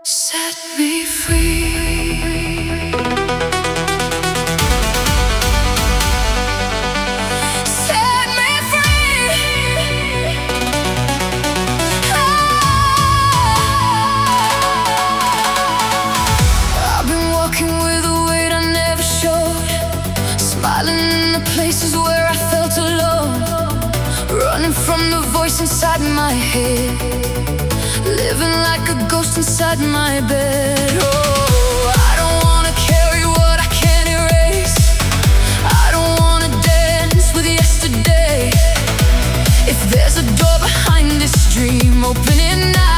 Set me free. Set me free. I've been walking with a weight I never showed, smiling in the places where I felt alone, running from the voice inside my head, living like a ghost inside my bed. Oh, I don't wanna carry what I can't erase. I don't wanna dance with yesterday. If there's a door behind this dream, open it now.